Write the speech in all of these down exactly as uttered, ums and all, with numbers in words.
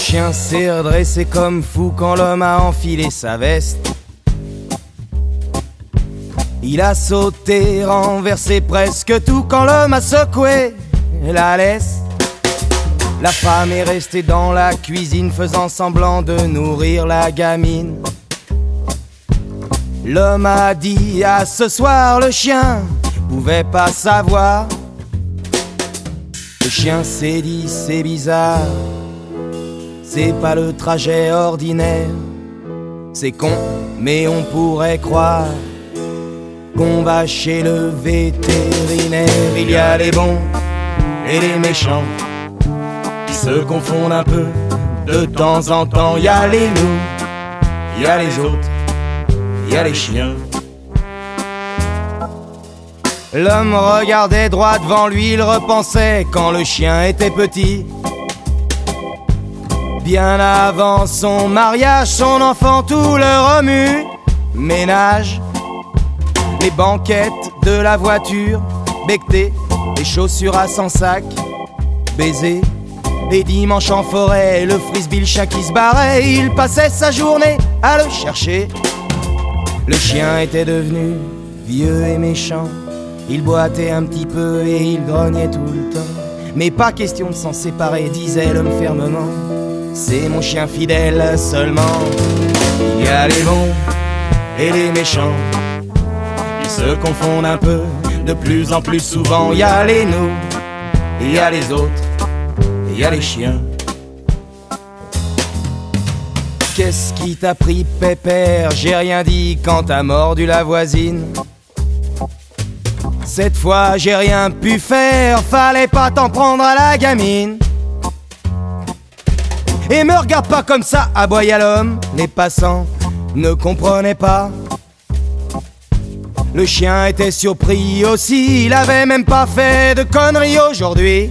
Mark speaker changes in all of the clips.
Speaker 1: chien s'est redressé comme fou quand l'homme a enfilé sa veste. Il a sauté, renversé presque tout quand l'homme a secoué la laisse. La femme est restée dans la cuisine faisant semblant de nourrir la gamine. L'homme a dit à ce soir, le chien pouvait pas savoir. Le chien s'est dit c'est bizarre, c'est pas le trajet ordinaire. C'est con mais on pourrait croire qu'on va chez le vétérinaire. Il y a les bons et les méchants qui se confondent un peu de temps en temps. Il y a les nous, il y a les autres, il y a les chiens. L'homme regardait droit devant lui, il repensait quand le chien était petit. Bien avant son mariage, son enfant tout le remue ménage. Les banquettes de la voiture, becquetées, les chaussures à cent sacs, baisers. Les dimanches en forêt, le frisbee, le chien qui se barrait, il passait sa journée à le chercher. Le chien était devenu vieux et méchant, il boitait un petit peu et il grognait tout le temps. Mais pas question de s'en séparer, disait l'homme fermement, c'est mon chien fidèle seulement. Il y a les bons et les méchants, ils se confondent un peu de plus en plus souvent. Il y a les nous, il y a les autres, il y a les chiens. Qu'est-ce qui t'a pris, pépère? J'ai rien dit quand t'as mordu la voisine. Cette fois j'ai rien pu faire, fallait pas t'en prendre à la gamine. Et me regarde pas comme ça, aboya l'homme. Les passants ne comprenaient pas. Le chien était surpris aussi, il avait même pas fait de conneries aujourd'hui.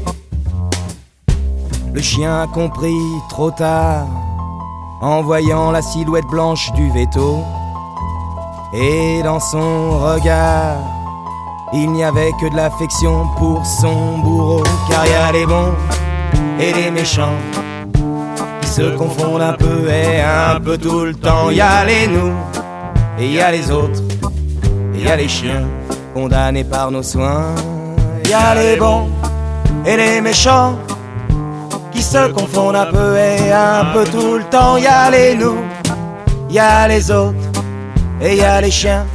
Speaker 1: Le chien a compris trop tard, en voyant la silhouette blanche du véto. Et dans son regard, il n'y avait que de l'affection pour son bourreau. Car y a les bons et les méchants qui se confondent un peu et un peu tout le temps. Y a les nous et y a les autres, et y a les chiens condamnés par nos soins. Y a les bons et les méchants qui se confondent un peu et un peu tout le temps. Y a les nous, y a les autres, et y a les chiens